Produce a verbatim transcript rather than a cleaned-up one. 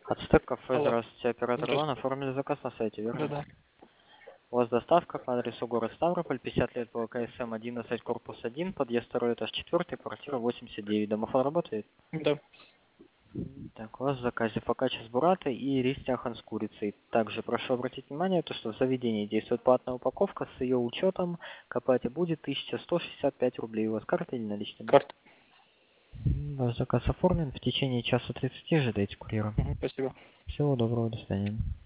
Ацтек кафе, Алло. здравствуйте, оператор Иван, Здравствуйте. оформили заказ на сайте, верно? Да-да. У вас доставка по адресу город Ставрополь, пятьдесят лет по КСМ одиннадцать, корпус один, подъезд второй этаж четыре, квартира восемьдесят девять. Домофон работает? Да. Так, у вас в заказе фокачча с буратой и рис тяхан с курицей. Также прошу обратить внимание, то, что в заведении действует платная упаковка, с ее учетом к оплате будет тысяча сто шестьдесят пять рублей. У вас карта или наличными? Карта. Ваш заказ оформлен, в течение часа тридцати ожидайте курьера. Мгм, спасибо. Всего доброго, до свидания.